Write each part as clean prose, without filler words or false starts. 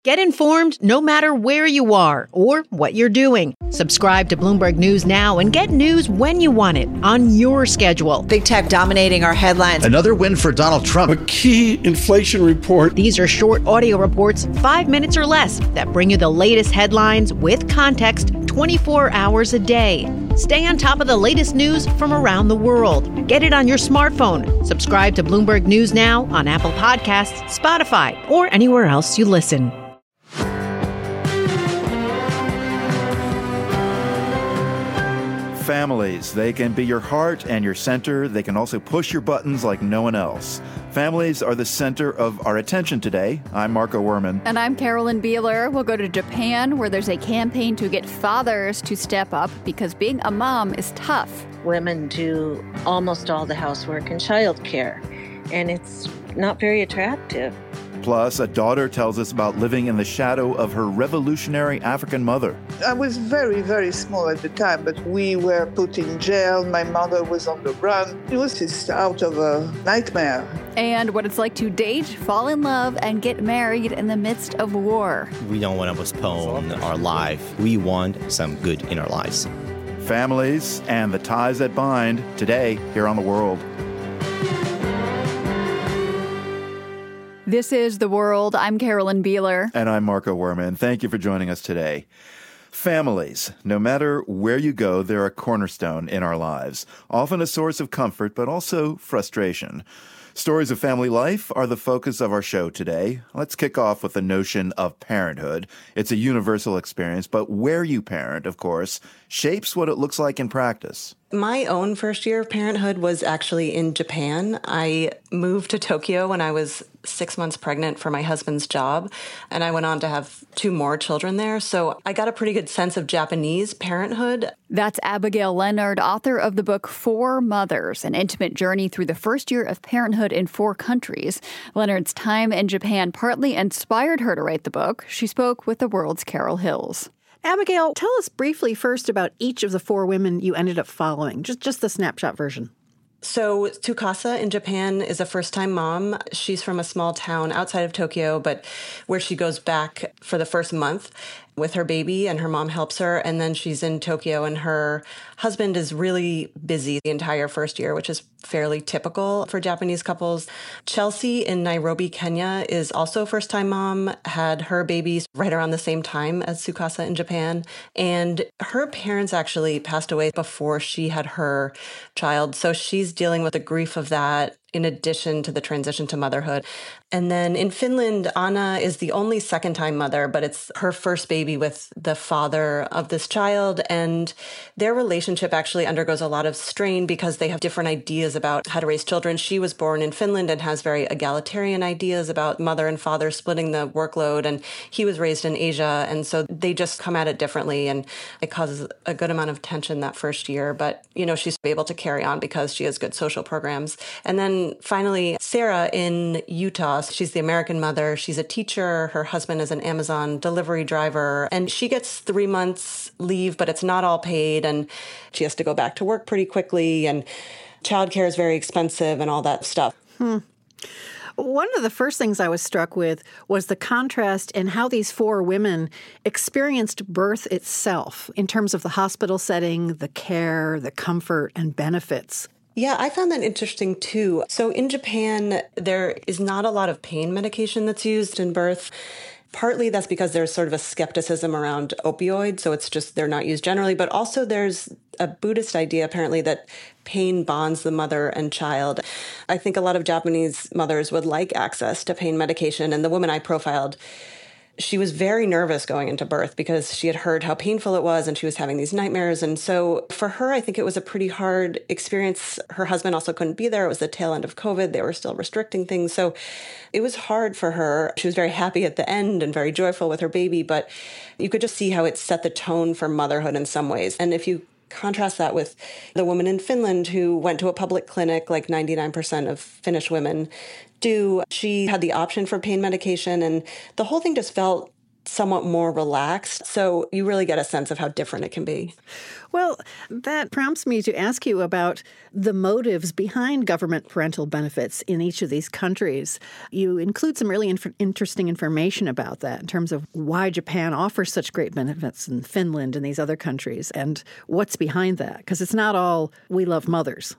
Get informed no matter where you are or what you're doing. Subscribe to Bloomberg News now and get news when you want it on your schedule. Big tech dominating our headlines. Another win for Donald Trump. A key inflation report. These are short audio reports, 5 minutes or less, that bring you the latest headlines with context 24 hours a day. Stay on top of the latest news from around the world. Get it on your smartphone. Subscribe to Bloomberg News now on Apple Podcasts, Spotify, or anywhere else you listen. Families, they can be your heart and your center. They can also push your buttons like no one else. Families are the center of our attention today. I'm Marco Werman. And I'm Carolyn Beeler. We'll go to Japan, where there's a campaign to get fathers to step up because being a mom is tough. Women do almost all the housework and childcare, and it's not very attractive. Plus, a daughter tells us about living in the shadow of her revolutionary African mother. I was very, very small at the time, but we were put in jail. My mother was on the run. It was just out of a nightmare. And what it's like to date, fall in love, and get married in the midst of war. We don't want to postpone our life. We want some good in our lives. Families and the ties that bind, today here on The World. This is The World. I'm Carolyn Beeler. And I'm Marco Werman. Thank you for joining us today. Families, no matter where you go, they're a cornerstone in our lives, often a source of comfort, but also frustration. Stories of family life are the focus of our show today. Let's kick off with the notion of parenthood. It's a universal experience, but where you parent, of course, shapes what it looks like in practice. My own first year of parenthood was actually in Japan. I moved to Tokyo when I was 6 months pregnant for my husband's job, and I went on to have 2 more children there. So I got a pretty good sense of Japanese parenthood. That's Abigail Leonard, author of the book 4 Mothers, an intimate journey through the first year of parenthood in 4 countries. Leonard's time in Japan partly inspired her to write the book. She spoke with The World's Carol Hills. Abigail, tell us briefly first about each of the 4 women you ended up following, just the snapshot version. So Tsukasa in Japan is a first-time mom. She's from a small town outside of Tokyo, but where she goes back for the first month with her baby, and her mom helps her. And then she's in Tokyo, and her husband is really busy the entire first year, which is fairly typical for Japanese couples. Chelsea in Nairobi, Kenya is also a first-time mom, had her babies right around the same time as Tsukasa in Japan. And her parents actually passed away before she had her child. So she's dealing with the grief of that in addition to the transition to motherhood. And then in Finland, Anna is the only second-time mother, but it's her first baby with the father of this child. And their relationship actually undergoes a lot of strain because they have different ideas about how to raise children. She was born in Finland and has very egalitarian ideas about mother and father splitting the workload. And he was raised in Asia. And so they just come at it differently. And it causes a good amount of tension that first year. But, she's able to carry on because she has good social programs. And then finally, Sarah in Utah, she's the American mother. She's a teacher. Her husband is an Amazon delivery driver. And she gets 3 months leave, but it's not all paid. And she has to go back to work pretty quickly. And childcare is very expensive and all that stuff. One of the first things I was struck with was the contrast in how these 4 women experienced birth itself in terms of the hospital setting, the care, the comfort, and benefits. Yeah, I found that interesting too. So in Japan, there is not a lot of pain medication that's used in birth. Partly that's because there's sort of a skepticism around opioids, so it's just they're not used generally. But also there's a Buddhist idea, apparently, that pain bonds the mother and child. I think a lot of Japanese mothers would like access to pain medication. And the woman I profiled, she was very nervous going into birth because she had heard how painful it was and she was having these nightmares. And so for her, I think it was a pretty hard experience. Her husband also couldn't be there. It was the tail end of COVID. They were still restricting things. So it was hard for her. She was very happy at the end and very joyful with her baby, but you could just see how it set the tone for motherhood in some ways. And if you contrast that with the woman in Finland who went to a public clinic, like 99% of Finnish women do. She had the option for pain medication, and the whole thing just felt somewhat more relaxed. So you really get a sense of how different it can be. Well, that prompts me to ask you about the motives behind government parental benefits in each of these countries. You include some really interesting information about that in terms of why Japan offers such great benefits in Finland and these other countries and what's behind that, because it's not all we love mothers.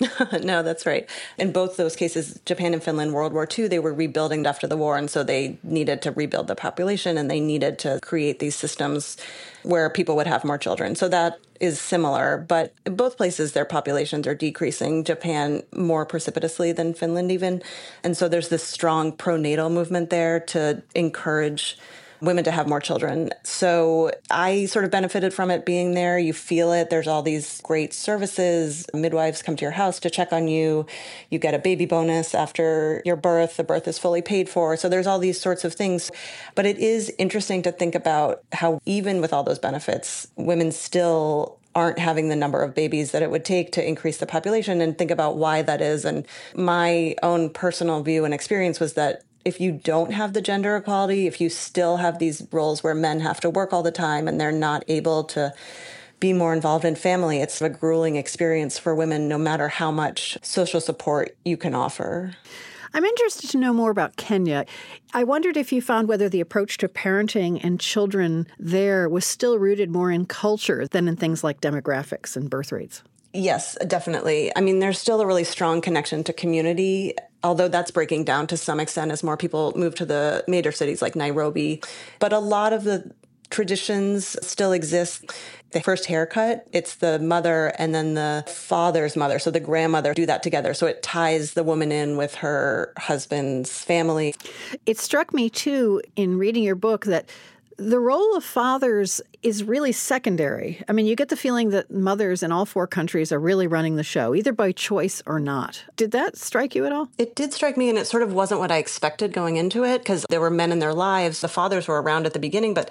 No, that's right. In both those cases, Japan and Finland, World War II, they were rebuilding after the war. And so they needed to rebuild the population and they needed to create these systems where people would have more children. So that is similar. But in both places, their populations are decreasing, Japan more precipitously than Finland even. And so there's this strong pronatal movement there to encourage women to have more children. So I sort of benefited from it being there. You feel it. There's all these great services. Midwives come to your house to check on you. You get a baby bonus after your birth. The birth is fully paid for. So there's all these sorts of things. But it is interesting to think about how even with all those benefits, women still aren't having the number of babies that it would take to increase the population, and think about why that is. And my own personal view and experience was that if you don't have the gender equality, if you still have these roles where men have to work all the time and they're not able to be more involved in family, it's a grueling experience for women, no matter how much social support you can offer. I'm interested to know more about Kenya. I wondered if you found whether the approach to parenting and children there was still rooted more in culture than in things like demographics and birth rates. Yes, definitely. I mean, there's still a really strong connection to community, although that's breaking down to some extent as more people move to the major cities like Nairobi. But a lot of the traditions still exist. The first haircut, it's the mother and then the father's mother. So the grandmother do that together. So it ties the woman in with her husband's family. It struck me, too, in reading your book that the role of fathers is really secondary. I mean, you get the feeling that mothers in all four countries are really running the show, either by choice or not. Did that strike you at all? It did strike me, and it sort of wasn't what I expected going into it, because there were men in their lives. The fathers were around at the beginning, but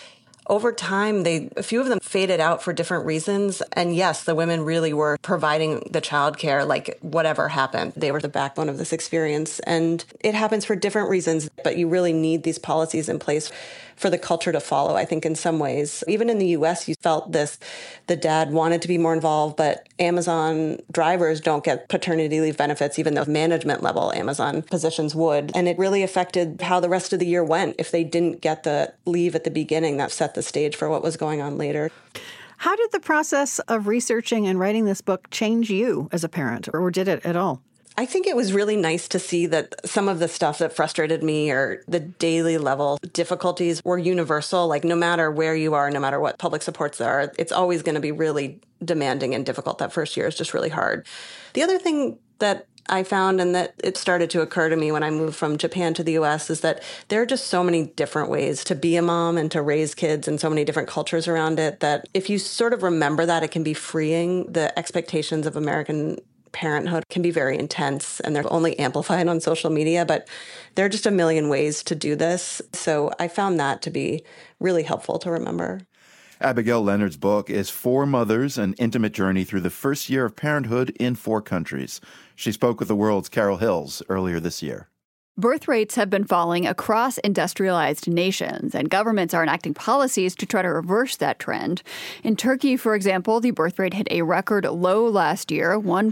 over time, a few of them faded out for different reasons. And yes, the women really were providing the childcare, like whatever happened. They were the backbone of this experience. And it happens for different reasons, but you really need these policies in place for the culture to follow, I think, in some ways. Even in the U.S., you felt this. The dad wanted to be more involved, but Amazon drivers don't get paternity leave benefits, even though management level Amazon positions would. And it really affected how the rest of the year went. If they didn't get the leave at the beginning, that set the stage for what was going on later. How did the process of researching and writing this book change you as a parent, or did it at all? I think it was really nice to see that some of the stuff that frustrated me or the daily level difficulties were universal. Like no matter where you are, no matter what public supports there are, it's always going to be really demanding and difficult. That first year is just really hard. The other thing that I found, and that it started to occur to me when I moved from Japan to the U.S., is that there are just so many different ways to be a mom and to raise kids and so many different cultures around it that if you sort of remember that, it can be freeing. The expectations of American parenthood can be very intense and they're only amplified on social media, but there are just a million ways to do this. So I found that to be really helpful to remember. Abigail Leonard's book is Four Mothers, An Intimate Journey Through the First Year of Parenthood in Four Countries. She spoke with The World's Carol Hills earlier this year. Birth rates have been falling across industrialized nations, and governments are enacting policies to try to reverse that trend. In Turkey, for example, the birth rate hit a record low last year,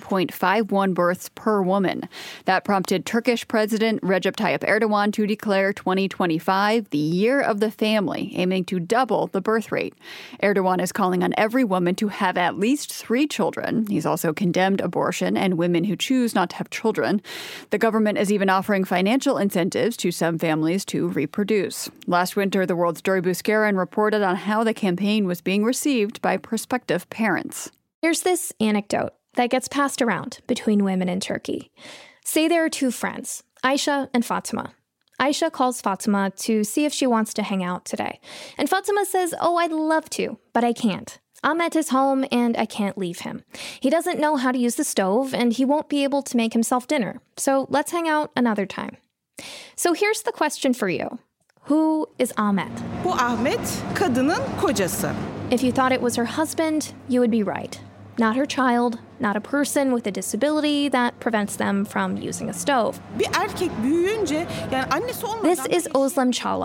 1.51 births per woman. That prompted Turkish President Recep Tayyip Erdogan to declare 2025 the year of the family, aiming to double the birth rate. Erdogan is calling on every woman to have at least 3 children. He's also condemned abortion and women who choose not to have children. The government is even offering financial incentives to some families to reproduce. Last winter, The World's Dori Bouskaran reported on how the campaign was being received by prospective parents. There's this anecdote that gets passed around between women in Turkey. Say there are 2 friends, Aisha and Fatima. Aisha calls Fatima to see if she wants to hang out today. And Fatima says, "Oh, I'd love to, but I can't. Ahmet is home and I can't leave him. He doesn't know how to use the stove and he won't be able to make himself dinner. So let's hang out another time." So here's the question for you. Who is Ahmet? Bu Ahmet, kadının kocası. If you thought it was her husband, you would be right. Not her child, not a person with a disability that prevents them from using a stove. Bir erkek büyüyünce, yani annesi olmadan... This is Özlem Çağlar.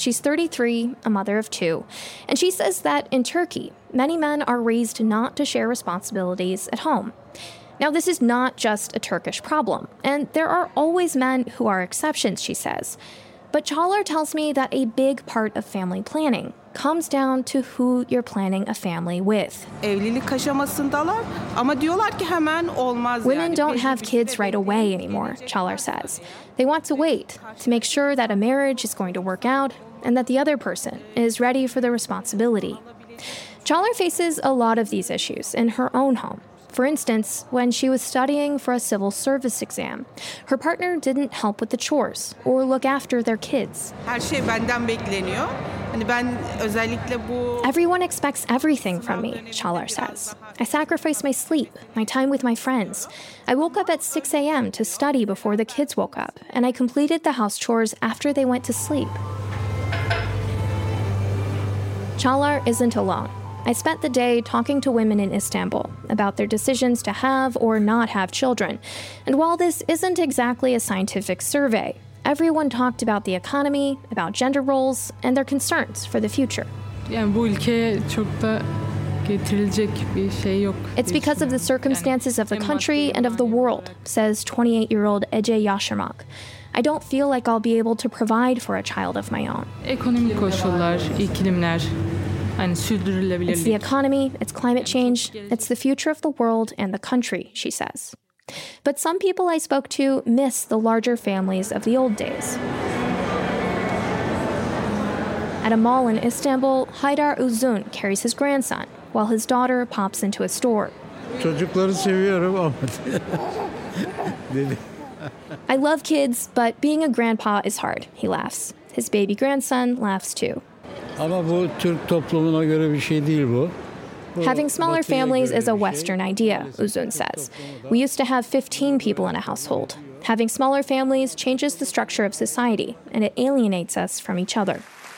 She's 33, a mother of 2, and she says that in Turkey, many men are raised not to share responsibilities at home. Now, this is not just a Turkish problem, and there are always men who are exceptions, she says. But Çağlar tells me that a big part of family planning comes down to who you're planning a family with. Evlilik aşamasındalar ama diyorlar ki hemen olmaz. Women don't have kids right away anymore, Çağlar says. They want to wait to make sure that a marriage is going to work out and that the other person is ready for the responsibility. Çağlar faces a lot of these issues in her own home. For instance, when she was studying for a civil service exam, her partner didn't help with the chores or look after their kids. Her şey benden bekleniyor. Hani ben özellikle bu Everyone expects everything from me, Çağlar says. I sacrificed my sleep, my time with my friends. I woke up at 6 a.m. to study before the kids woke up, and I completed the house chores after they went to sleep. Çağlar isn't alone. I spent the day talking to women in Istanbul about their decisions to have or not have children. And while this isn't exactly a scientific survey, everyone talked about the economy, about gender roles, and their concerns for the future. Yani bu ülkeye çok da getirilecek bir şey yok. It's because of the circumstances of the country and of the world, says 28-year-old Ece Yaşarmak. I don't feel like I'll be able to provide for a child of my own. Ekonomik koşullar, iklimler. It's the economy, it's climate change, it's the future of the world and the country, she says. But some people I spoke to miss the larger families of the old days. At a mall in Istanbul, Haydar Uzun carries his grandson, while his daughter pops into a store. Çocukları seviyorum ama. I love kids, but being a grandpa is hard, he laughs. His baby grandson laughs too. Ama bu Türk toplumuna göre bir şey değil bu. Having smaller families is a Western idea, Uzun says. We used to have 15 people in a household. Having smaller families changes the structure of society, and it alienates us from each other.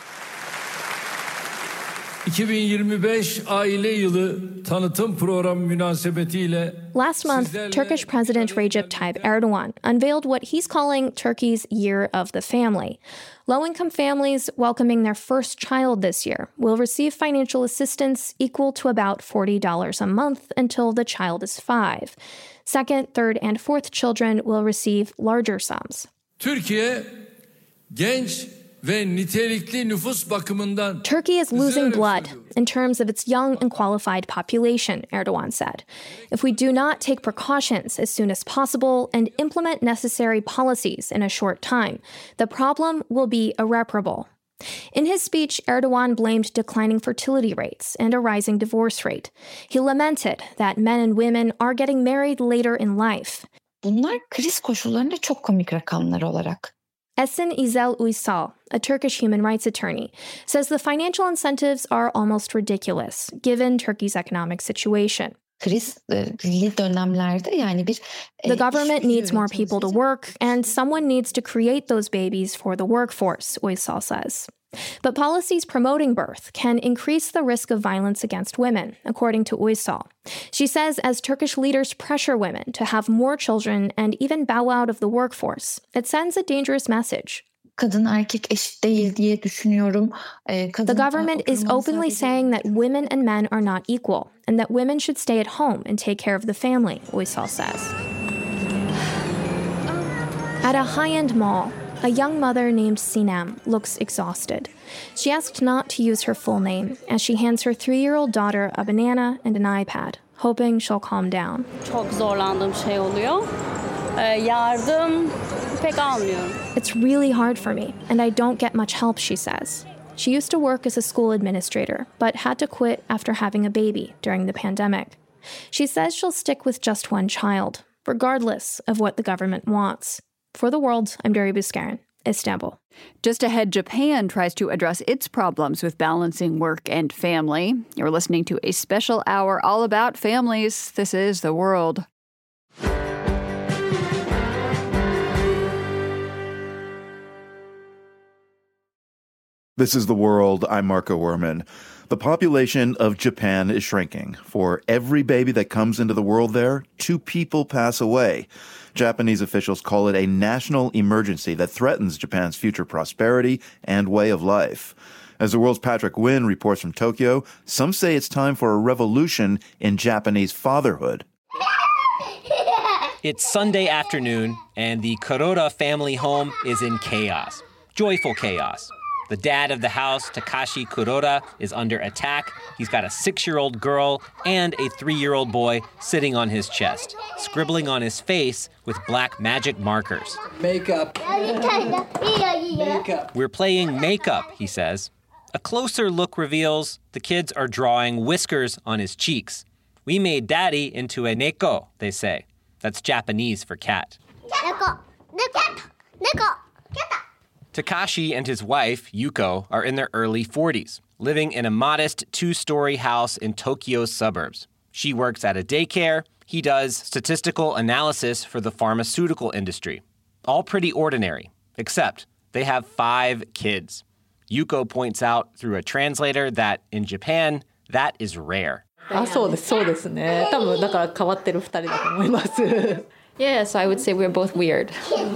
2025 Aile Yılı tanıtım programı münasebetiyle Last month, Turkish President Recep Tayyip Erdogan unveiled what he's calling Turkey's Year of the Family. Low-income families welcoming their first child this year will receive financial assistance equal to about $40 a month until the child is 5. Second, third, and fourth children will receive larger sums. Türkiye genç ve nitelikli nüfus bakımından Turkey is losing blood in terms of its young and qualified population, Erdogan said. If we do not take precautions as soon as possible and implement necessary policies in a short time, the problem will be irreparable. In his speech, Erdogan blamed declining fertility rates and a rising divorce rate. He lamented that men and women are getting married later in life. Bunlar kriz koşullarında çok komik rakamlar olarak. Esin İzel Uysal, a Turkish human rights attorney, says the financial incentives are almost ridiculous, given Turkey's economic situation. Krizli dönemlerde yani the government needs more people to work, and someone needs to create those babies for the workforce, Uysal says. But policies promoting birth can increase the risk of violence against women, according to Uysal. She says as Turkish leaders pressure women to have more children and even bow out of the workforce, it sends a dangerous message. Kadın erkek eşit değil diye düşünüyorum. The government is openly saying that women and men are not equal, and that women should stay at home and take care of the family, Uysal says. At a high-end mall, a young mother named Sinem looks exhausted. She asked not to use her full name as she hands her 3-year-old daughter a banana and an iPad, hoping she'll calm down. Çok zorlandığım şey oluyor. Yardım pek almıyorum. It's really hard for me, and I don't get much help, she says. She used to work as a school administrator, but had to quit after having a baby during the pandemic. She says she'll stick with just one child, regardless of what the government wants. For The World, I'm Deri Bouskaran, Istanbul. Just ahead, Japan tries to address its problems with balancing work and family. You're listening to a special hour all about families. This is The World. This is The World. I'm Marco Werman. The population of Japan is shrinking. For every baby that comes into the world there, 2 people pass away. Japanese officials call it a national emergency that threatens Japan's future prosperity and way of life. As The World's Patrick Wynn reports from Tokyo, some say it's time for a revolution in Japanese fatherhood. It's Sunday afternoon, and the Kuroda family home is in chaos. Joyful chaos. The dad of the house, Takashi Kuroda, is under attack. He's got a 6-year-old girl and a 3-year-old boy sitting on his chest, scribbling on his face with black magic markers. Makeup. We're playing makeup, he says. A closer look reveals the kids are drawing whiskers on his cheeks. We made daddy into a neko, they say. That's Japanese for cat. Neko. Neko. Takashi and his wife, Yuko, are in their early 40s, living in a modest 2-story house in Tokyo's suburbs. She works at a daycare. He does statistical analysis for the pharmaceutical industry. All pretty ordinary, except they have 5 kids. Yuko points out through a translator that in Japan, that is rare. そうですね。多分だから変わってる2人だと思います。Yes, I would say we're both weird.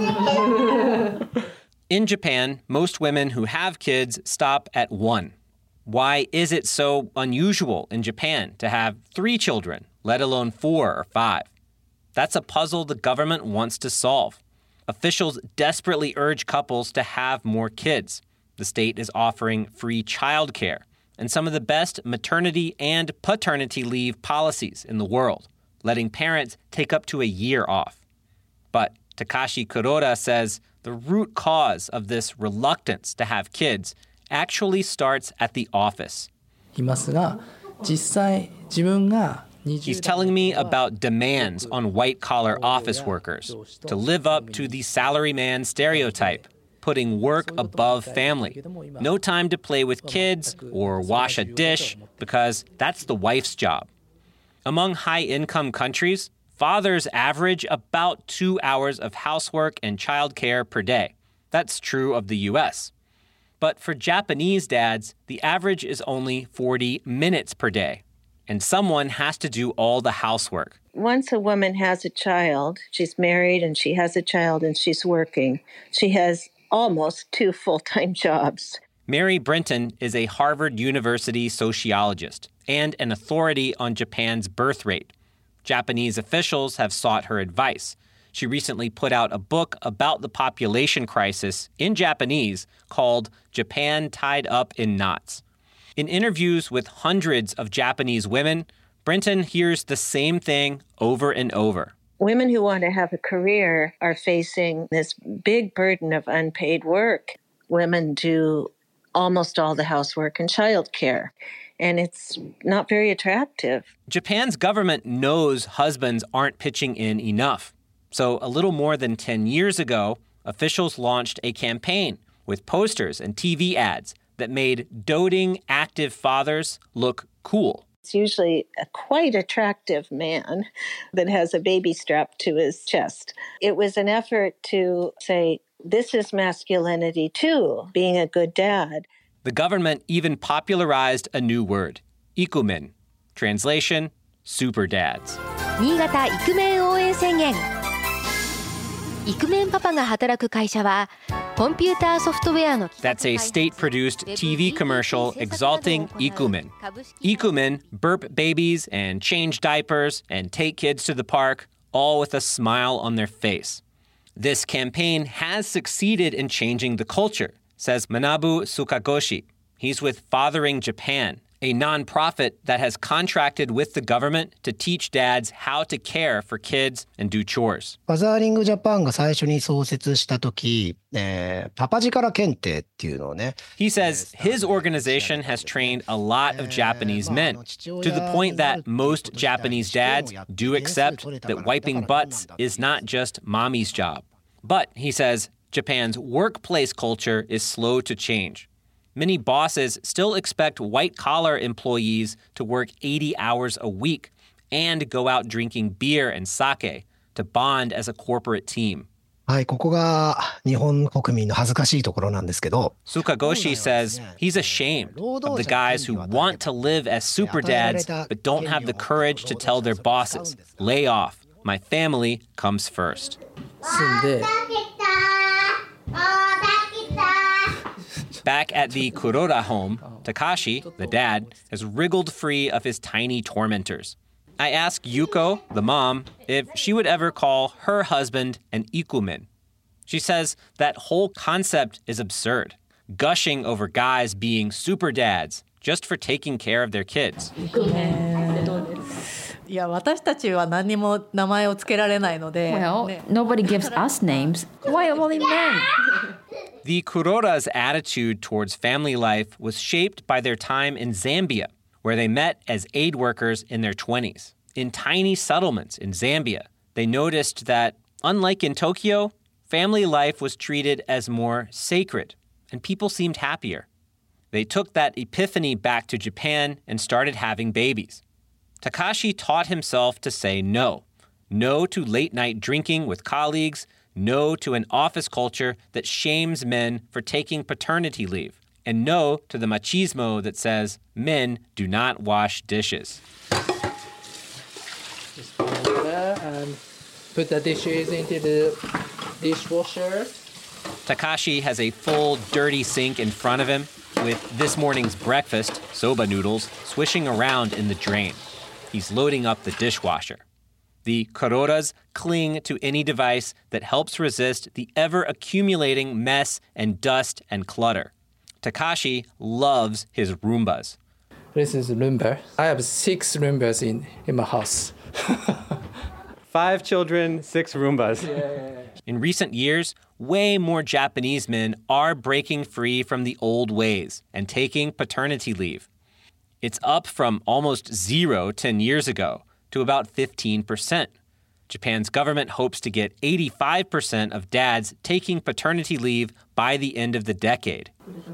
In Japan, most women who have kids stop at 1. Why is it so unusual in Japan to have 3 children, let alone 4 or 5? That's a puzzle the government wants to solve. Officials desperately urge couples to have more kids. The state is offering free childcare and some of the best maternity and paternity leave policies in the world, letting parents take up to a year off. But Takashi Kuroda says the root cause of this reluctance to have kids actually starts at the office. He's telling me about demands on white-collar office workers to live up to the salaryman stereotype, putting work above family. No time to play with kids or wash a dish because that's the wife's job. Among high-income countries, fathers average about 2 hours of housework and childcare per day. That's true of the U.S. But for Japanese dads, the average is only 40 minutes per day, and someone has to do all the housework. Once a woman has a child, she's married and she has a child and she's working, she has almost 2 full-time jobs. Mary Brinton is a Harvard University sociologist and an authority on Japan's birth rate. Japanese officials have sought her advice. She recently put out a book about the population crisis in Japanese called Japan Tied Up in Knots. In interviews with hundreds of Japanese women, Brinton hears the same thing over and over. Women who want to have a career are facing this big burden of unpaid work. Women do almost all the housework and childcare, and it's not very attractive. Japan's government knows husbands aren't pitching in enough. So a little more than 10 years ago, officials launched a campaign with posters and TV ads that made doting active fathers look cool. It's usually a quite attractive man that has a baby strapped to his chest. It was an effort to say, this is masculinity too, being a good dad. The government even popularized a new word, ikumen. Translation, super dads. 新潟イクメン応援宣言。イクメンパパが働く会社はコンピューターソフトウェアの That's a state-produced TV commercial exalting ikumen. Ikumen burp babies and change diapers and take kids to the park, all with a smile on their face. This campaign has succeeded in changing the culture, says Manabu Sukagoshi. He's with Fathering Japan, a nonprofit that has contracted with the government to teach dads how to care for kids and do chores. ファザーリングジャパンが最初に創設した時、パパ力検定っていうのをね。 He says his organization has trained a lot of Japanese men to the point that most Japanese dads do accept that wiping butts is not just mommy's job. But, he says, Japan's workplace culture is slow to change. Many bosses still expect white-collar employees to work 80 hours a week and go out drinking beer and sake to bond as a corporate team. はい、ここが日本国民の恥ずかしいところなんですけど。 Sukagoshi says he's ashamed of the guys who want to live as super dads but don't have the courage to tell their bosses, lay off. My family comes first. Back at the Kuroda home, Takashi, the dad, has wriggled free of his tiny tormentors. I ask Yuko, the mom, if she would ever call her husband an ikumen. She says that whole concept is absurd, gushing over guys being super dads just for taking care of their kids. いや、私たちは何も名前をつけられないので。 Well, nobody gives us names. Why only men? The Kuroda's attitude towards family life was shaped by their time in Zambia, where they met as aid workers in their 20s. In tiny settlements in Zambia, they noticed that, unlike in Tokyo, family life was treated as more sacred, and people seemed happier. They took that epiphany back to Japan and started having babies. Takashi taught himself to say no. No to late-night drinking with colleagues, no to an office culture that shames men for taking paternity leave, and no to the machismo that says men do not wash dishes. Just follow that and put the dishes into the dishwasher. Takashi has a full, dirty sink in front of him with this morning's breakfast, soba noodles, swishing around in the drain. He's loading up the dishwasher. The Kurodas cling to any device that helps resist the ever-accumulating mess and dust and clutter. Takashi loves his Roombas. This is Roomba. I have 6 Roombas in my house. 5 children, 6 Roombas. Yeah. In recent years, way more Japanese men are breaking free from the old ways and taking paternity leave. It's up from almost 0 10 years ago to about 15%. Japan's government hopes to get 85% of dads taking paternity leave by the end of the decade.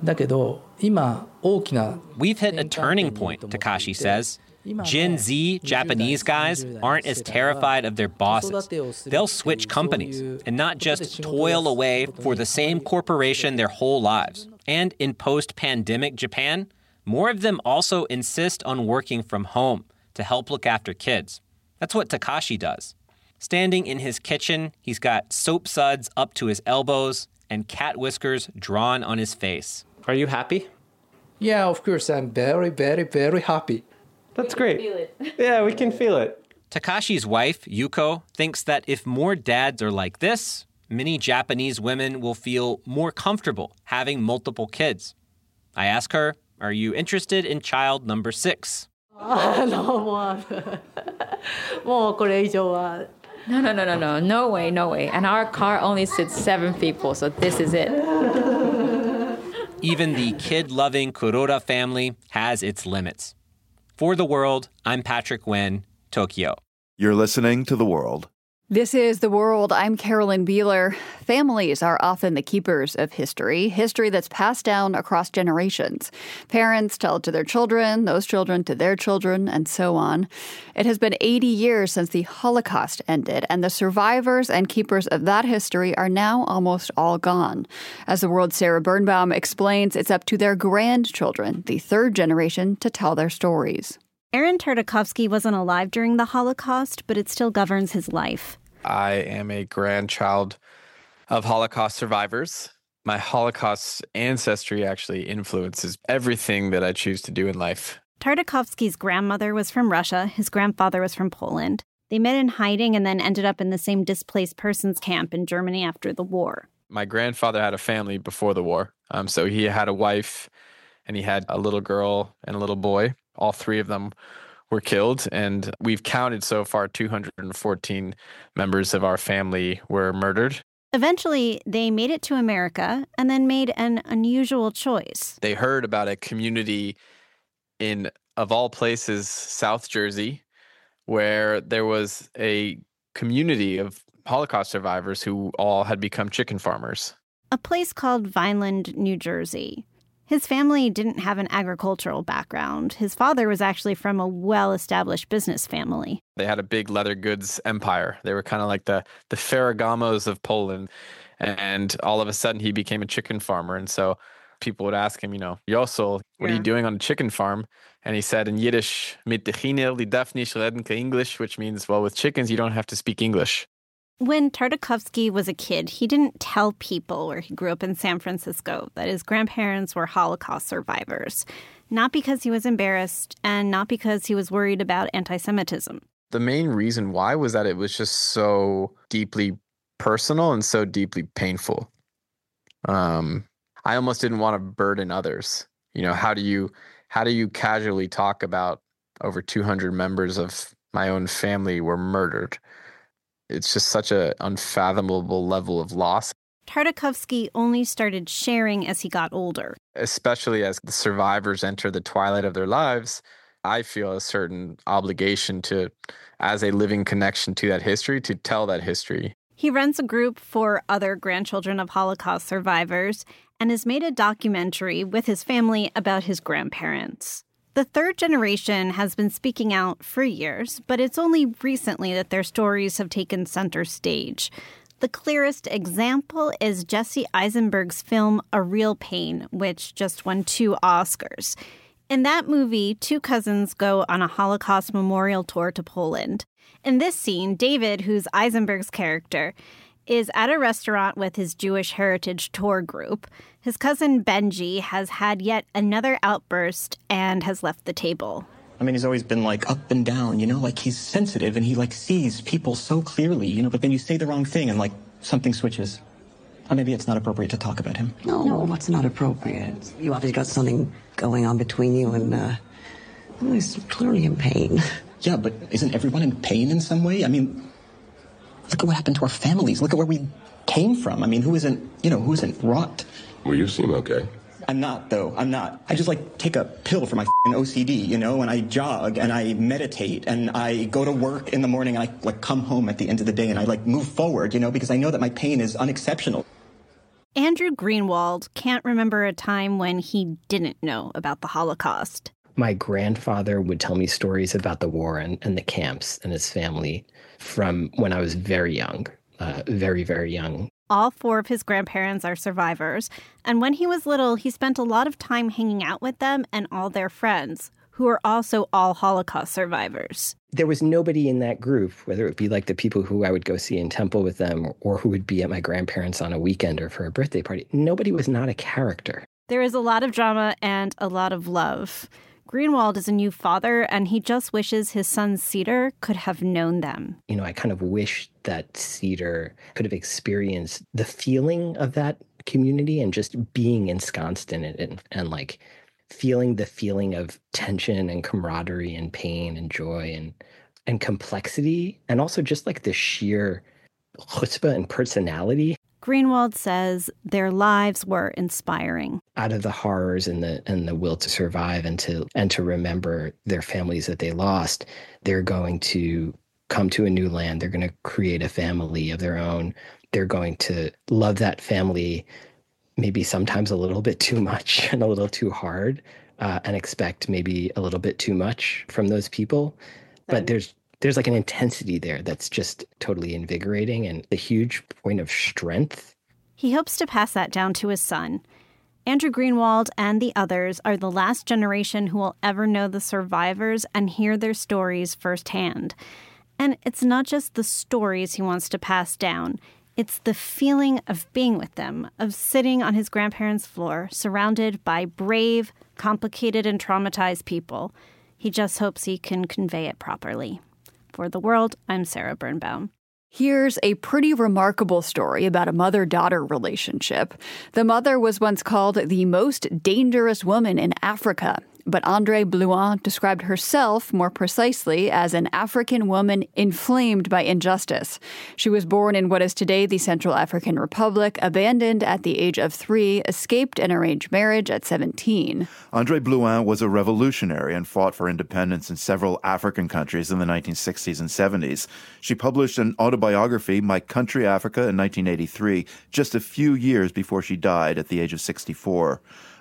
We've hit a turning point, Takashi says. Gen Z Japanese guys aren't as terrified of their bosses. They'll switch companies and not just toil away for the same corporation their whole lives. And in post-pandemic Japan, more of them also insist on working from home to help look after kids. That's what Takashi does. Standing in his kitchen, he's got soap suds up to his elbows and cat whiskers drawn on his face. Are you happy? Yeah, of course. I'm very, very, very happy. That's great. Feel it. Yeah, we can feel it. Takashi's wife, Yuko, thinks that if more dads are like this, many Japanese women will feel more comfortable having multiple kids. I ask her, are you interested in child number 6? No, no way. And our car only sits 7 people, so this is it. Even the kid-loving Kuroda family has its limits. For The World, I'm Patrick Nguyen, Tokyo. You're listening to The World. This is The World. I'm Carolyn Beeler. Families are often the keepers of history that's passed down across generations. Parents tell it to their children, those children to their children, and so on. It has been 80 years since the Holocaust ended, and the survivors and keepers of that history are now almost all gone. As The World's Sarah Birnbaum explains, it's up to their grandchildren, the third generation, to tell their stories. Aaron Tartakovsky wasn't alive during the Holocaust, but it still governs his life. I am a grandchild of Holocaust survivors. My Holocaust ancestry actually influences everything that I choose to do in life. Tartakovsky's grandmother was from Russia. His grandfather was from Poland. They met in hiding and then ended up in the same displaced persons camp in Germany after the war. My grandfather had a family before the war. So he had a wife and he had a little girl and a little boy. All 3 of them were killed, and we've counted so far 214 members of our family were murdered. Eventually, they made it to America and then made an unusual choice. They heard about a community in, of all places, South Jersey, where there was a community of Holocaust survivors who all had become chicken farmers. A place called Vineland, New Jersey. His family didn't have an agricultural background. His father was actually from a well-established business family. They had a big leather goods empire. They were kind of like the Ferragamos of Poland. And all of a sudden, he became a chicken farmer. And so people would ask him, Josel, what are you doing on a chicken farm? And he said in Yiddish, mit de Chinel, die darf nicht reden kein English, which means, well, with chickens, you don't have to speak English. When Tartakovsky was a kid, he didn't tell people where he grew up in San Francisco that his grandparents were Holocaust survivors. Not because he was embarrassed and not because he was worried about anti-Semitism. The main reason why was that it was just so deeply personal and so deeply painful. I almost didn't want to burden others. How do you casually talk about over 200 members of my own family were murdered? It's just such an unfathomable level of loss. Tartakovsky only started sharing as he got older. Especially as the survivors enter the twilight of their lives, I feel a certain obligation to, as a living connection to that history, to tell that history. He runs a group for other grandchildren of Holocaust survivors and has made a documentary with his family about his grandparents. The third generation has been speaking out for years, but it's only recently that their stories have taken center stage. The clearest example is Jesse Eisenberg's film A Real Pain, which just won 2 Oscars. In that movie, 2 cousins go on a Holocaust memorial tour to Poland. In this scene, David, who's Eisenberg's character, is at a restaurant with his Jewish Heritage Tour group. His cousin Benji has had yet another outburst and has left the table. I mean, he's always been up and down, he's sensitive and he sees people so clearly, but then you say the wrong thing and something switches. Or maybe it's not appropriate to talk about him. No, what's not appropriate? You obviously got something going on between you and he's clearly in pain. Yeah, but isn't everyone in pain in some way? I mean, look at what happened to our families. Look at where we came from. I mean, who isn't wrought? Well, you seem okay. I'm not, though. I'm not. I just take a pill for my OCD, and I jog and I meditate and I go to work in the morning and I come home at the end of the day and I move forward, because I know that my pain is unexceptional. Andrew Greenwald can't remember a time when he didn't know about the Holocaust. My grandfather would tell me stories about the war and the camps and his family from when I was very young, very, very young. All 4 of his grandparents are survivors, and when he was little, he spent a lot of time hanging out with them and all their friends, who are also all Holocaust survivors. There was nobody in that group, whether it be the people who I would go see in temple with them or who would be at my grandparents' on a weekend or for a birthday party. Nobody was not a character. There is a lot of drama and a lot of love. Greenwald is a new father, and he just wishes his son Cedar could have known them. I kind of wish that Cedar could have experienced the feeling of that community and just being ensconced in it and feeling the feeling of tension and camaraderie and pain and joy and complexity, and also just the sheer chutzpah and personality. Greenwald says their lives were inspiring. Out of the horrors and the will to survive and to remember their families that they lost, they're going to come to a new land. They're going to create a family of their own. They're going to love that family maybe sometimes a little bit too much and a little too hard, and expect maybe a little bit too much from those people. But there's an intensity there that's just totally invigorating and a huge point of strength. He hopes to pass that down to his son. Andrew Greenwald and the others are the last generation who will ever know the survivors and hear their stories firsthand. And it's not just the stories he wants to pass down. It's the feeling of being with them, of sitting on his grandparents' floor, surrounded by brave, complicated, and traumatized people. He just hopes he can convey it properly. For The World, I'm Sarah Birnbaum. Here's a pretty remarkable story about a mother-daughter relationship. The mother was once called the most dangerous woman in Africa. But Andrée Blouin described herself more precisely as an African woman inflamed by injustice. She was born in what is today the Central African Republic, abandoned at the age of 3, escaped an arranged marriage at 17. Andrée Blouin was a revolutionary and fought for independence in several African countries in the 1960s and 70s. She published an autobiography, My Country, Africa, in 1983, just a few years before she died at the age of 64.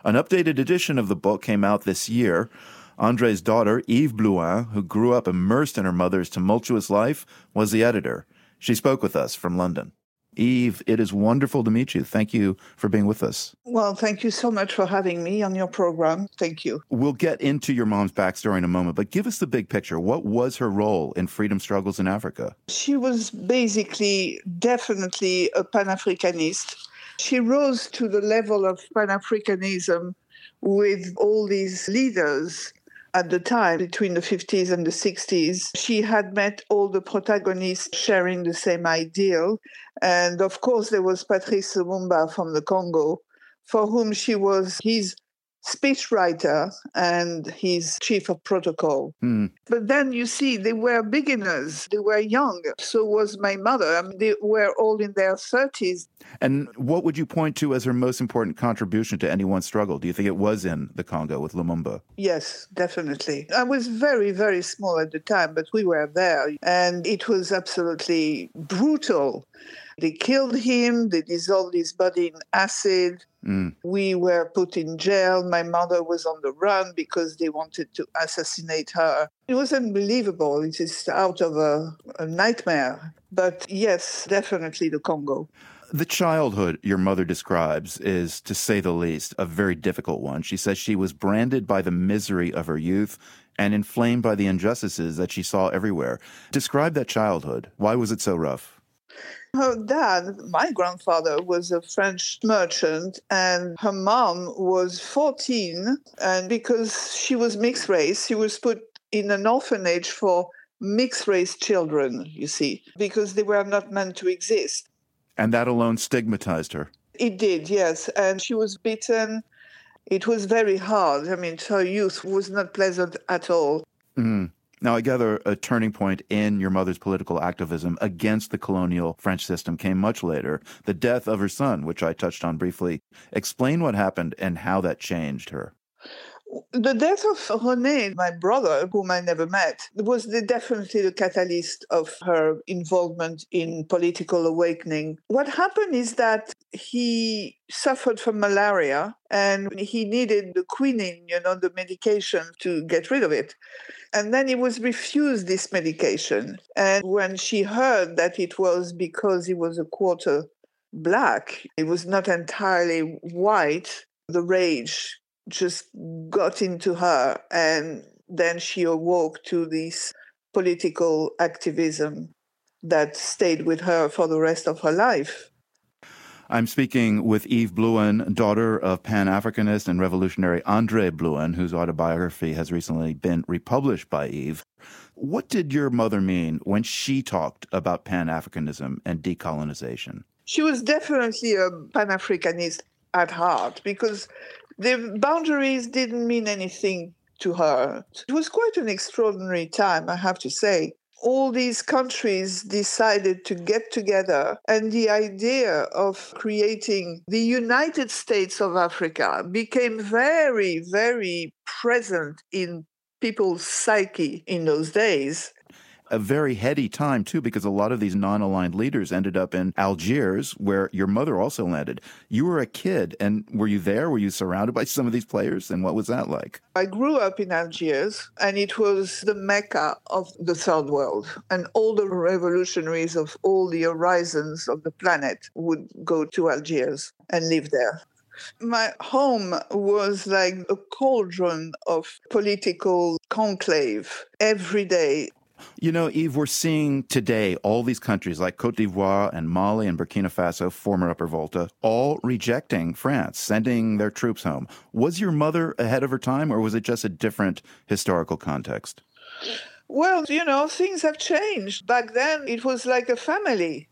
An updated edition of the book came out this year. André's daughter, Yves Blouin, who grew up immersed in her mother's tumultuous life, was the editor. She spoke with us from London. Yves, it is wonderful to meet you. Thank you for being with us. Well, thank you so much for having me on your program. Thank you. We'll get into your mom's backstory in a moment, but give us the big picture. What was her role in freedom struggles in Africa? She was basically definitely a Pan-Africanist. She rose to the level of Pan-Africanism with all these leaders at the time, between the 50s and the 60s. She had met all the protagonists sharing the same ideal. And of course, there was Patrice Lumumba from the Congo, for whom she was his speechwriter and his chief of protocol. But then you see, they were beginners. They were young. So was my mother. I mean, they were all in their 30s. And what would you point to as her most important contribution to any one struggle? Do you think it was in the Congo with Lumumba? Yes, definitely. I was very, very small at the time, but we were there. And it was absolutely brutal. They killed him. They dissolved his body in acid. We were put in jail. My mother was on the run because they wanted to assassinate her. It was unbelievable. It is out of a nightmare. But yes, definitely the Congo. The childhood your mother describes is, to say the least, a very difficult one. She says she was branded by the misery of her youth and inflamed by the injustices that she saw everywhere. Describe that childhood. Why was it so rough? Her dad, my grandfather, was a French merchant, and her mom was 14. And because she was mixed race, she was put in an orphanage for mixed race children, you see, because they were not meant to exist. And that alone stigmatized her. It did, yes. And she was beaten. It was very hard. I mean, her youth was not pleasant at all. Now, I gather a turning point in your mother's political activism against the colonial French system came much later, the death of her son, which I touched on briefly. Explain what happened and how that changed her. The death of René, my brother, whom I never met, was definitely the catalyst of her involvement in political awakening. What happened is that he suffered from malaria and he needed the quinine, the medication, to get rid of it. And then he was refused this medication. And when she heard that it was because he was a quarter black, he was not entirely white, the rage just got into her, and then she awoke to this political activism that stayed with her for the rest of her life. I'm speaking with Yves Blouin, daughter of Pan-Africanist and revolutionary André Blouin, whose autobiography has recently been republished by Yves. What did your mother mean when she talked about Pan-Africanism and decolonization? She was definitely a Pan-Africanist at heart, because the boundaries didn't mean anything to her. It was quite an extraordinary time, I have to say. All these countries decided to get together, and the idea of creating the United States of Africa became very, very present in people's psyche in those days. A very heady time, too, because a lot of these non-aligned leaders ended up in Algiers, where your mother also landed. You were a kid, and were you there? Were you surrounded by some of these players, and what was that like? I grew up in Algiers, and it was the mecca of the third world, and all the revolutionaries of all the horizons of the planet would go to Algiers and live there. My home was like a cauldron of political conclave every day. You know, Yves, we're seeing today all these countries like Cote d'Ivoire and Mali and Burkina Faso, former Upper Volta, all rejecting France, sending their troops home. Was your mother ahead of her time, or was it just a different historical context? Well, things have changed. Back then, it was like a family.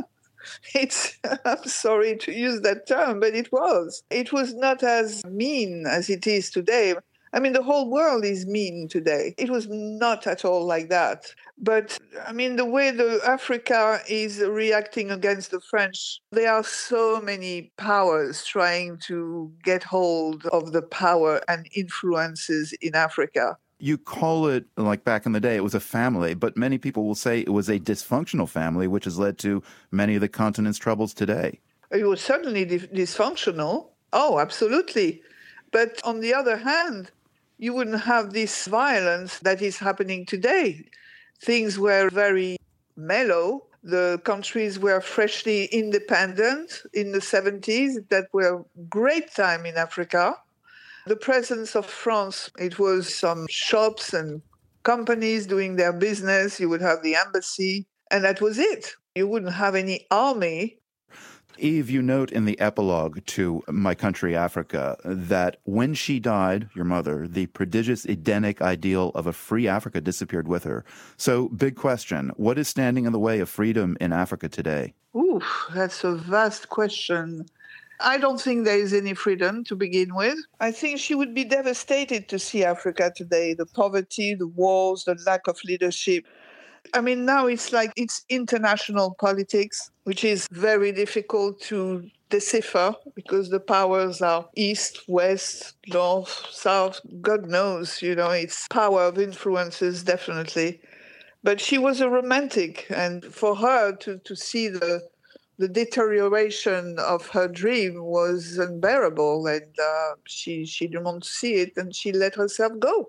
I'm sorry to use that term, but it was. It was not as mean as it is today. I mean, the whole world is mean today. It was not at all like that. But, I mean, the way Africa is reacting against the French, there are so many powers trying to get hold of the power and influences in Africa. You call it, like back in the day, it was a family, but many people will say it was a dysfunctional family, which has led to many of the continent's troubles today. It was certainly dysfunctional. Oh, absolutely. But on the other hand, you wouldn't have this violence that is happening today. Things were very mellow. The countries were freshly independent in the 70s. That were a great time in Africa. The presence of France, it was some shops and companies doing their business. You would have the embassy, and that was it. You wouldn't have any army. Eve, you note in the epilogue to My Country, Africa, that when she died, your mother, the prodigious Edenic ideal of a free Africa disappeared with her. So, big question, what is standing in the way of freedom in Africa today? Ooh, that's a vast question. I don't think there is any freedom to begin with. I think she would be devastated to see Africa today, the poverty, the wars, the lack of leadership. I mean, now it's like it's international politics, which is very difficult to decipher because the powers are east, west, north, south. God knows, it's power of influences, definitely. But she was a romantic, and for her to see the deterioration of her dream was unbearable, and she didn't want to see it, and she let herself go.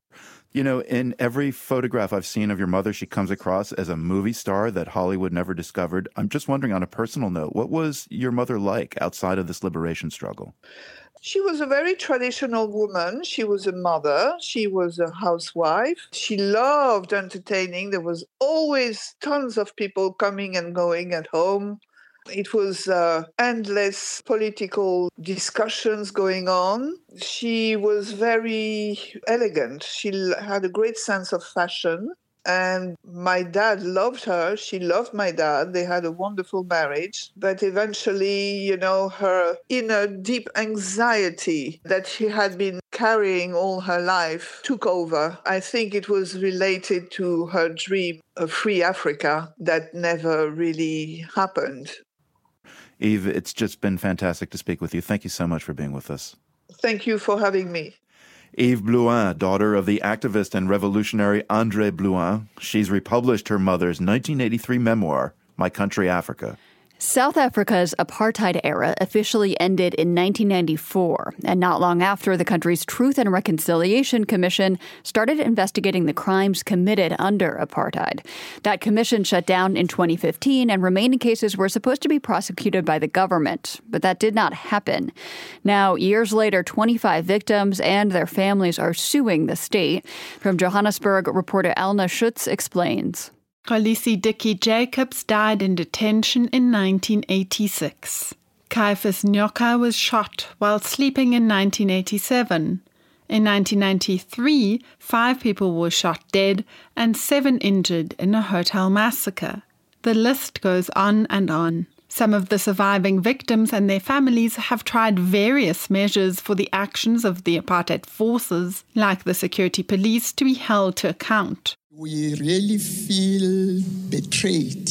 In every photograph I've seen of your mother, she comes across as a movie star that Hollywood never discovered. I'm just wondering, on a personal note, what was your mother like outside of this liberation struggle? She was a very traditional woman. She was a mother. She was a housewife. She loved entertaining. There was always tons of people coming and going at home. It was endless political discussions going on. She was very elegant. She had a great sense of fashion. And my dad loved her. She loved my dad. They had a wonderful marriage. But eventually, her inner deep anxiety that she had been carrying all her life took over. I think it was related to her dream of free Africa that never really happened. Eve, it's just been fantastic to speak with you. Thank you so much for being with us. Thank you for having me. Eve Blouin, daughter of the activist and revolutionary André Blouin. She's republished her mother's 1983 memoir, My Country, Africa. South Africa's apartheid era officially ended in 1994, and not long after, the country's Truth and Reconciliation Commission started investigating the crimes committed under apartheid. That commission shut down in 2015, and remaining cases were supposed to be prosecuted by the government, but that did not happen. Now, years later, 25 victims and their families are suing the state. From Johannesburg, reporter Elna Schutz explains. Kolisi Dicky Jacobs died in detention in 1986. Caiphus Nyoka was shot while sleeping in 1987. In 1993, 5 people were shot dead and 7 injured in a hotel massacre. The list goes on and on. Some of the surviving victims and their families have tried various measures for the actions of the apartheid forces, like the security police, to be held to account. We really feel betrayed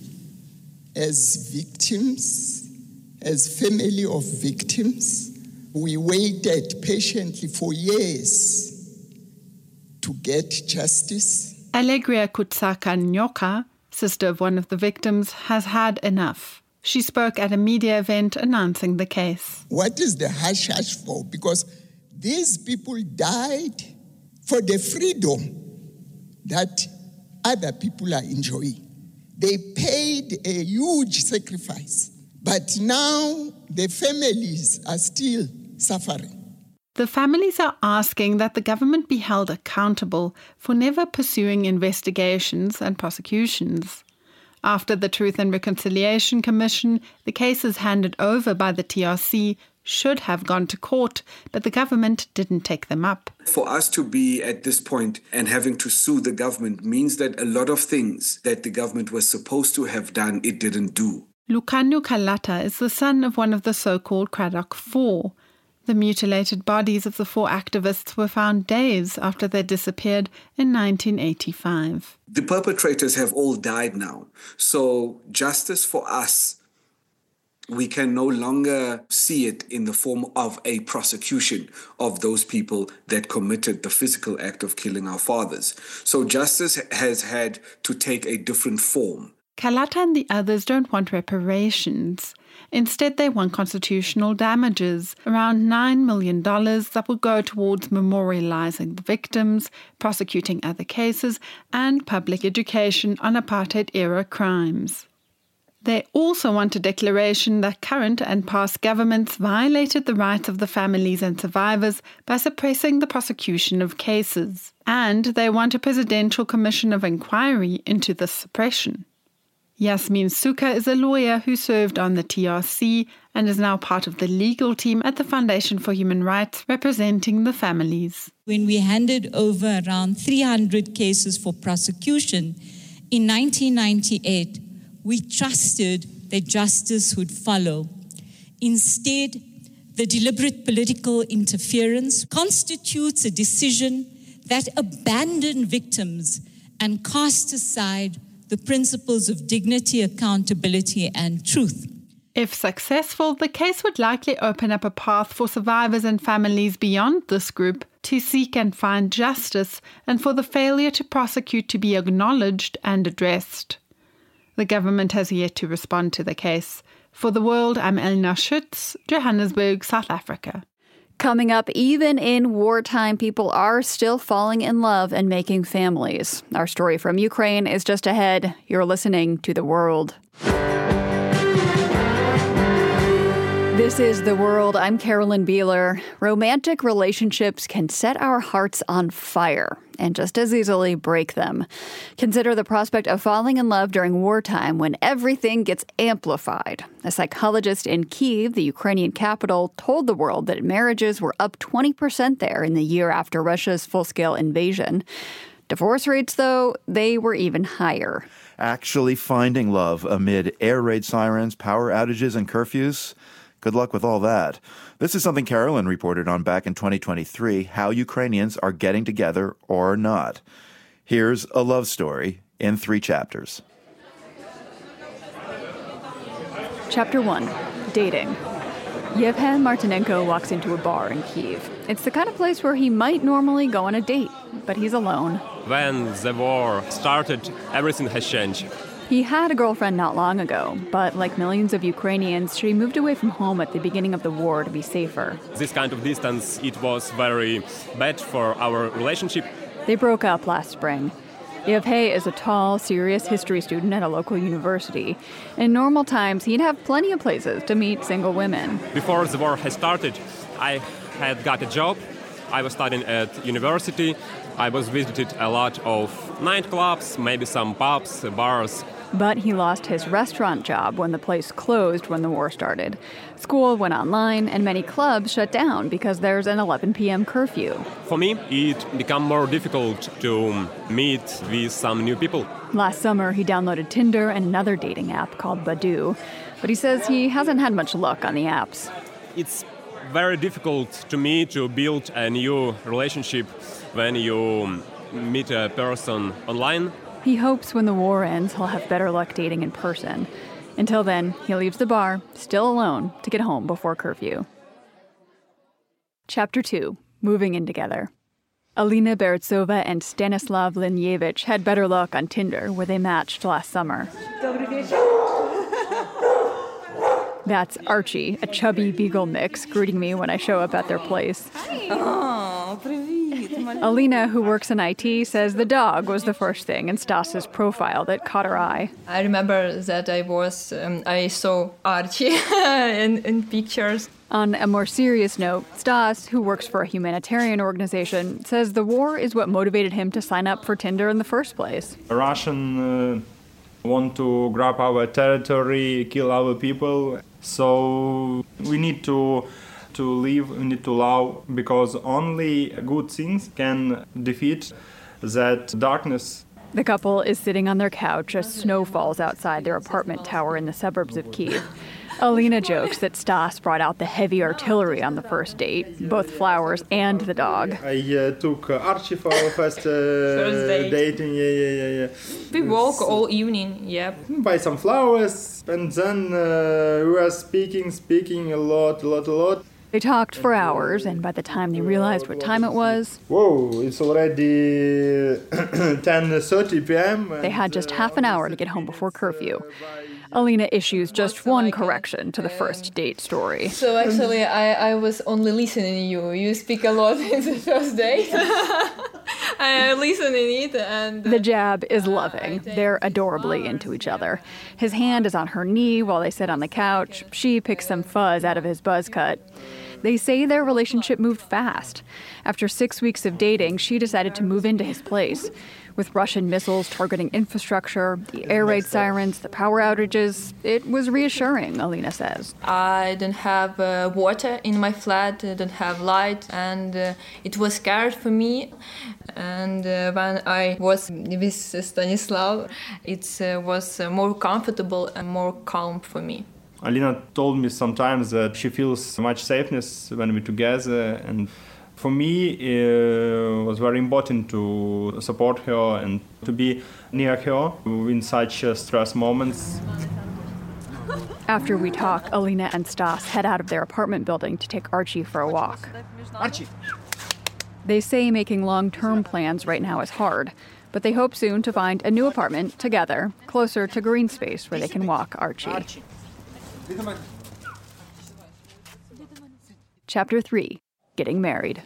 as victims, as family of victims. We waited patiently for years to get justice. Alegria Kutsaka Nyoka, sister of one of the victims, has had enough. She spoke at a media event announcing the case. What is the hush-hush for? Because these people died for the freedom that other people are enjoying. They paid a huge sacrifice, but now the families are still suffering. The families are asking that the government be held accountable for never pursuing investigations and prosecutions. After the Truth and Reconciliation Commission, the cases handed over by the TRC should have gone to court, but the government didn't take them up. For us to be at this point and having to sue the government means that a lot of things that the government was supposed to have done, it didn't do. Lucanio Kalata is the son of one of the so-called Cradock Four. The mutilated bodies of the 4 activists were found days after they disappeared in 1985. The perpetrators have all died now. So justice for us, we can no longer see it in the form of a prosecution of those people that committed the physical act of killing our fathers. So justice has had to take a different form. Kalata and the others don't want reparations. Instead, they want constitutional damages, around $9 million that will go towards memorializing the victims, prosecuting other cases, and public education on apartheid-era crimes. They also want a declaration that current and past governments violated the rights of the families and survivors by suppressing the prosecution of cases. And they want a presidential commission of inquiry into the suppression. Yasmin Suka is a lawyer who served on the TRC and is now part of the legal team at the Foundation for Human Rights representing the families. When we handed over around 300 cases for prosecution in 1998, we trusted that justice would follow. Instead, the deliberate political interference constitutes a decision that abandoned victims and cast aside the principles of dignity, accountability, and truth. If successful, the case would likely open up a path for survivors and families beyond this group to seek and find justice and for the failure to prosecute to be acknowledged and addressed. The government has yet to respond to the case. For The World, I'm Elna Schütz, Johannesburg, South Africa. Coming up, even in wartime, people are still falling in love and making families. Our story from Ukraine is just ahead. You're listening to The World. This is The World. I'm Carolyn Beeler. Romantic relationships can set our hearts on fire and just as easily break them. Consider the prospect of falling in love during wartime when everything gets amplified. A psychologist in Kyiv, the Ukrainian capital, told The World that marriages were up 20% there in the year after Russia's full-scale invasion. Divorce rates, though, they were even higher. Actually finding love amid air raid sirens, power outages, and curfews? Good luck with all that. This is something Carolyn reported on back in 2023, how Ukrainians are getting together or not. Here's a love story in 3 chapters. Chapter 1. Dating. Yevhen Martinenko walks into a bar in Kyiv. It's the kind of place where he might normally go on a date, but he's alone. When the war started, everything has changed. He had a girlfriend not long ago, but like millions of Ukrainians, she moved away from home at the beginning of the war to be safer. This kind of distance, it was very bad for our relationship. They broke up last spring. Yevhen is a tall, serious history student at a local university. In normal times, he'd have plenty of places to meet single women. Before the war had started, I had got a job. I was studying at university. I was visited a lot of nightclubs, maybe some pubs, bars. But he lost his restaurant job when the place closed when the war started. School went online, and many clubs shut down because there's an 11 p.m. curfew. For me, it became more difficult to meet with some new people. Last summer, he downloaded Tinder and another dating app called Badoo. But he says he hasn't had much luck on the apps. It's very difficult to me to build a new relationship when you meet a person online. He hopes when the war ends, he'll have better luck dating in person. Until then, he leaves the bar, still alone, to get home before curfew. Chapter 2. Moving in together. Alina Beretsova and Stanislav Linyevich had better luck on Tinder, where they matched last summer. That's Archie, a chubby beagle mix, greeting me when I show up at their place. Alina, who works in IT, says the dog was the first thing in Stas's profile that caught her eye. I remember that I saw Archie in pictures. On a more serious note, Stas, who works for a humanitarian organization, says the war is what motivated him to sign up for Tinder in the first place. Russians want to grab our territory, kill our people, so we need to live, we need to love, because only good things can defeat that darkness. The couple is sitting on their couch as snow falls outside their apartment tower in the suburbs of Kyiv. Alina jokes that Stas brought out the heavy artillery on the first date, both flowers and the dog. I took Archie for our first dating. Yeah. We walk all evening, yeah. Buy some flowers, and then we were speaking a lot. They talked for hours, and by the time they realized what time it was... Whoa, it's already 10:30 p.m. They had just half an hour to get home before curfew. Alina issues just one correction to the first date story. So actually, I was only listening to you. You speak a lot in the first date. I listen in it and... The jab is loving. They're adorably into each other. His hand is on her knee while they sit on the couch. She picks some fuzz out of his buzz cut. They say their relationship moved fast. After 6 weeks of dating, she decided to move into his place. With Russian missiles targeting infrastructure, the air raid sirens, the power outages, it was reassuring, Alina says. I didn't have water in my flat, I didn't have light, and it was scared for me. And when I was with Stanislav, it was more comfortable and more calm for me. Alina told me sometimes that she feels much safeness when we're together, and for me it was very important to support her and to be near her in such stress moments. After we talk, Alina and Stas head out of their apartment building to take Archie for a walk. Archie! They say making long-term plans right now is hard, but they hope soon to find a new apartment together, closer to green space where they can walk Archie. Chapter 3. Getting married.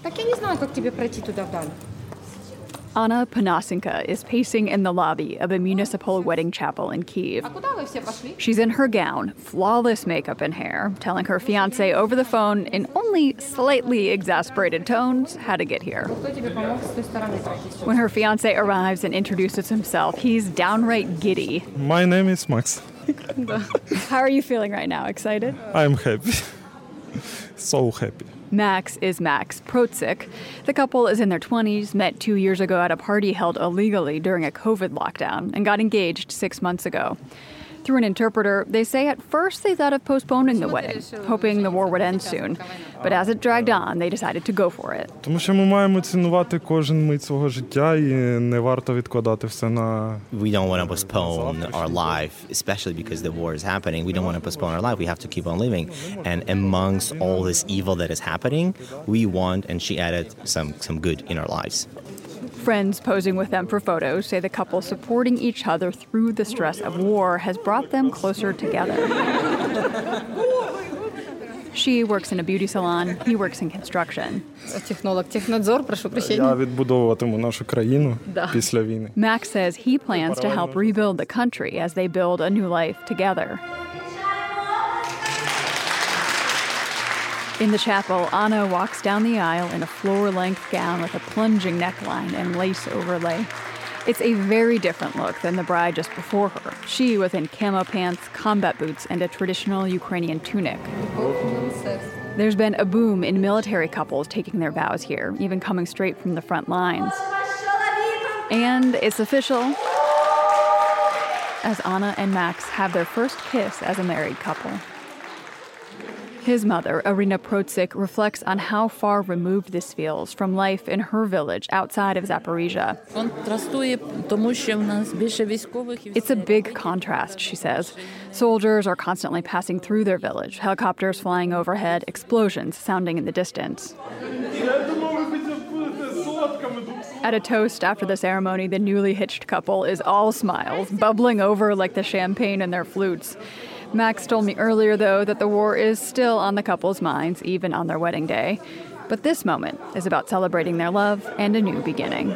Anna Panasenko is pacing in the lobby of a municipal wedding chapel in Kyiv. She's in her gown, flawless makeup and hair, telling her fiancé over the phone in only slightly exasperated tones how to get here. When her fiancé arrives and introduces himself, he's downright giddy. My name is Max. How are you feeling right now? Excited? I'm happy. So happy. Max is Max Protzik. The couple is in their 20s, met 2 years ago at a party held illegally during a COVID lockdown, and got engaged 6 months ago. Through an interpreter, they say at first they thought of postponing the wedding, hoping the war would end soon. But as it dragged on, they decided to go for it. Тому що ми маємо цінувати кожен мить свого життя і не варто відкладати все на... We don't want to postpone our life, especially because the war is happening. We don't want to postpone our life. We have to keep on living. And amongst all this evil that is happening, we want, and she added, some good in our lives. Friends posing with them for photos say the couple supporting each other through the stress of war has brought them closer together. She works in a beauty salon, he works in construction. Я відбудовуватиму нашу країну після війни. Max says he plans to help rebuild the country as they build a new life together. In the chapel, Anna walks down the aisle in a floor-length gown with a plunging neckline and lace overlay. It's a very different look than the bride just before her. She was in camo pants, combat boots, and a traditional Ukrainian tunic. There's been a boom in military couples taking their vows here, even coming straight from the front lines. And it's official, as Anna and Max have their first kiss as a married couple. His mother, Irina Protzik, reflects on how far removed this feels from life in her village outside of Zaporizhia. It's a big contrast, she says. Soldiers are constantly passing through their village, helicopters flying overhead, explosions sounding in the distance. At a toast after the ceremony, the newly hitched couple is all smiles, bubbling over like the champagne in their flutes. Max told me earlier, though, that the war is still on the couple's minds, even on their wedding day. But this moment is about celebrating their love and a new beginning.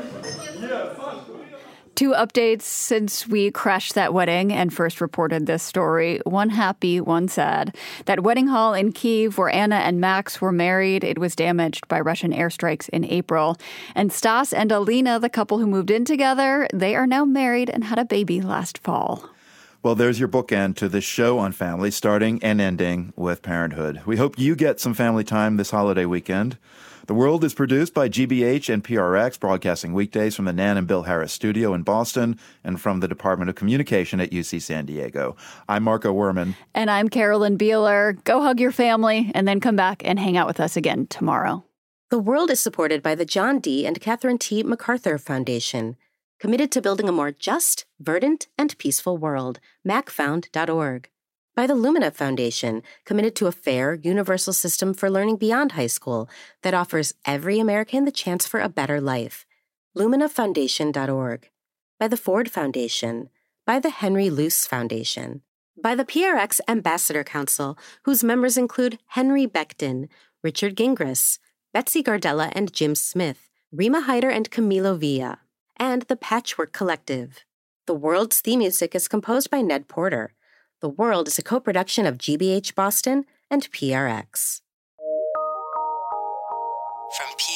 2 updates since we crashed that wedding and first reported this story. One happy, one sad. That wedding hall in Kyiv where Anna and Max were married, it was damaged by Russian airstrikes in April. And Stas and Alina, the couple who moved in together, they are now married and had a baby last fall. Well, there's your bookend to this show on family, starting and ending with parenthood. We hope you get some family time this holiday weekend. The World is produced by GBH and PRX, broadcasting weekdays from the Nan and Bill Harris studio in Boston and from the Department of Communication at UC San Diego. I'm Marco Werman. And I'm Carolyn Beeler. Go hug your family and then come back and hang out with us again tomorrow. The World is supported by the John D. and Catherine T. MacArthur Foundation, committed to building a more just, verdant, and peaceful world. macfound.org. By the Lumina Foundation, committed to a fair, universal system for learning beyond high school that offers every American the chance for a better life. LuminaFoundation.org. By the Ford Foundation. By the Henry Luce Foundation. By the PRX Ambassador Council, whose members include Henry Becton, Richard Gingras, Betsy Gardella and Jim Smith, Rima Hyder and Camilo Villa, and the Patchwork Collective. The World's theme music is composed by Ned Porter. The World is a co-production of GBH Boston and PRX. From